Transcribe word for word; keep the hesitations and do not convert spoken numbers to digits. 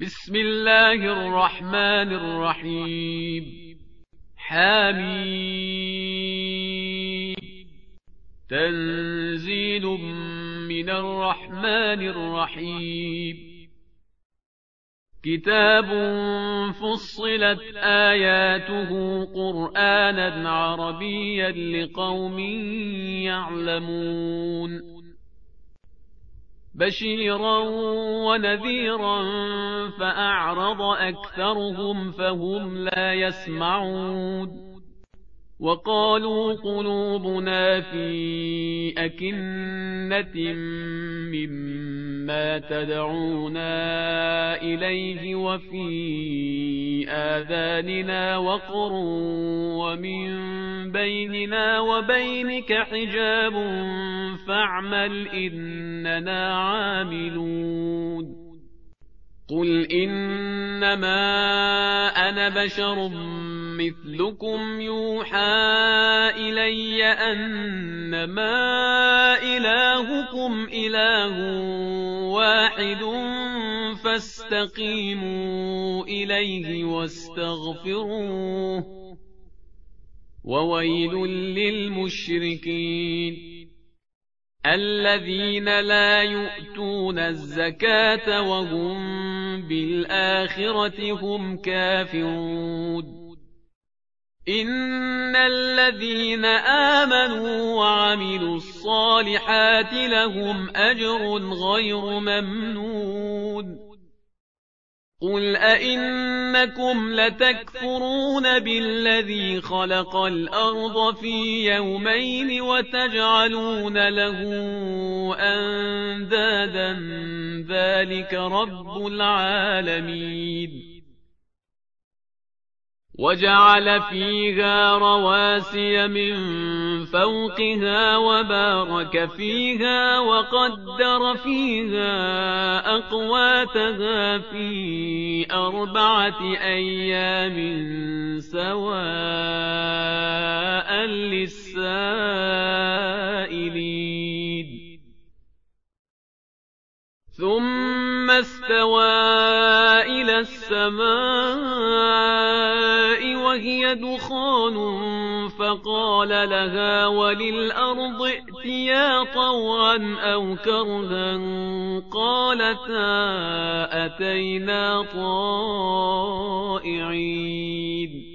بسم الله الرحمن الرحيم. حميم. تنزيل من الرحمن الرحيم. كتاب فصلت آياته قرآنا عربيا لقوم يعلمون بشيرا ونذيرا فأعرض أكثرهم فهم لا يسمعون وقالوا قلوبنا في أكنة مما تدعونا إليه وفي آذاننا وقر ومن بيننا وبينك حجاب فاعمل إننا عاملون قل إنما أنا بشر مثلكم يوحى إلي أنما إلهكم إله واحد فاستقيموا إليه واستغفروه وويل للمشركين الذين لا يؤتون الزكاة وهم بالآخرة هم كافرون إن الذين آمنوا وعملوا الصالحات لهم أجر غير ممنون قل أئنكم لتكفرون بالذي خلق الأرض في يومين وتجعلون له أندادا ذلك رب العالمين وجعل فيها رواسي من فوقها وبارك فيها وقدر فيها أقواتها في أربعة أيام سواء للسائلين ثم استوى إلى السماء وهي دخان فقال لها وللأرض ائتيا طوعا أو كرها قالتا أتينا طائعين